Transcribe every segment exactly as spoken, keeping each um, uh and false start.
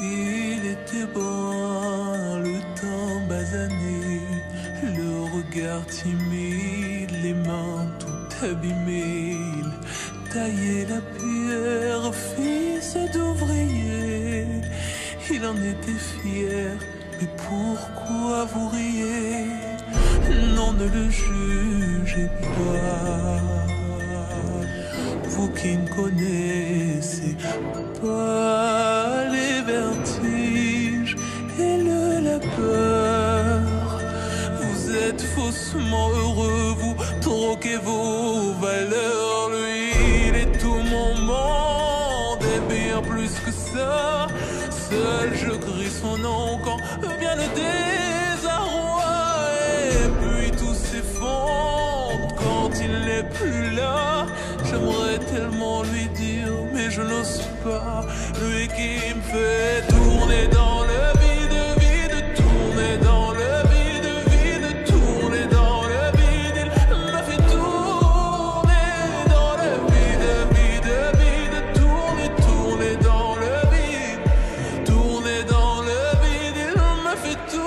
Il était brun, le teint basané, le regard timide, les mains tout abîmées. Il taillait la pierre, fils d'ouvrier. Il en était fier, mais pourquoi vous riez? Non, ne le jugez pas, vous qui ne connaissez pas les vertiges et le labeur. Vous êtes faussement heureux, vous troquez vos valeurs. Lui, il est tout mon monde et bien plus que ça. Seul je crie son nom quand vient le désarroi. Et puis tout s'effondre quand il n'est plus là. J'aimerais tellement lui dire, mais je n'ose pas. Lui qui me fait tourner dans le vide, vide, tourner dans le vide, vide, tourner dans le vide. Il me fait tourner dans le vide, vide, vide, tourner, tourner dans le vide, tourner dans le vide. Il me fait tourner.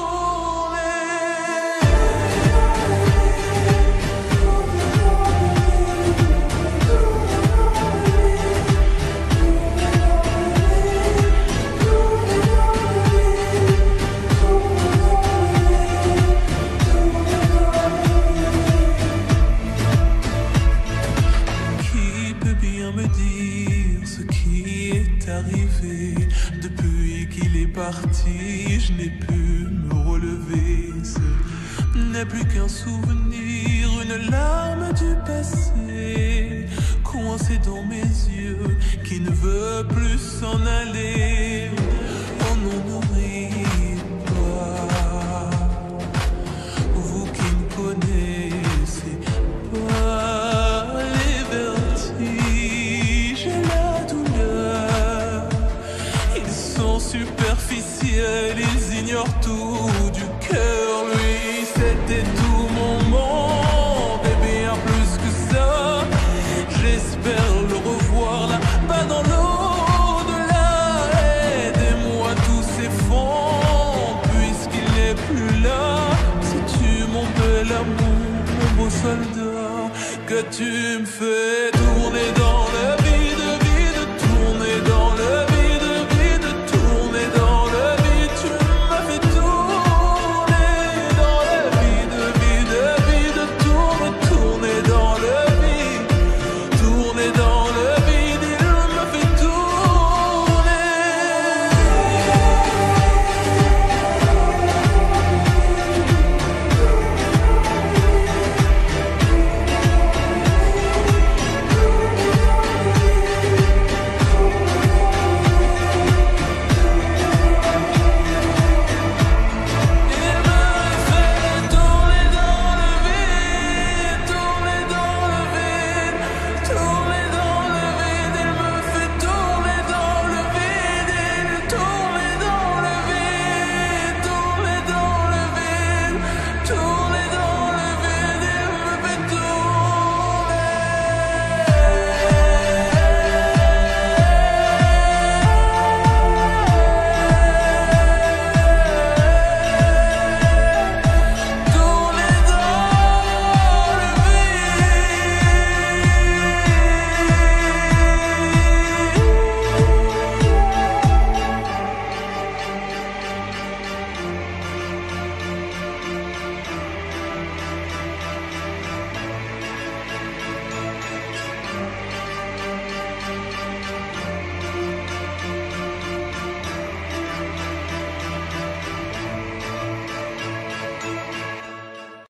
Arrivé. Depuis qu'il est parti, je n'ai pu me relever. Ce n'est plus qu'un souvenir, une larme du passé, coincée dans mes yeux, qui ne veut plus s'en aller. Oh non, ne riez pas, vous qui ne connaissez pas les vertiges et la douleur. Superficiels, ils ignorent tout du cœur. Lui, c'était tout mon monde et bien plus que ça. J'espère le revoir là-bas dans l'au-delà. Aidez-moi, tout s'effondre puisqu'il n'est plus là. Sais-tu, mon bel amour, mon beau soldat, que tu me fais tourner dans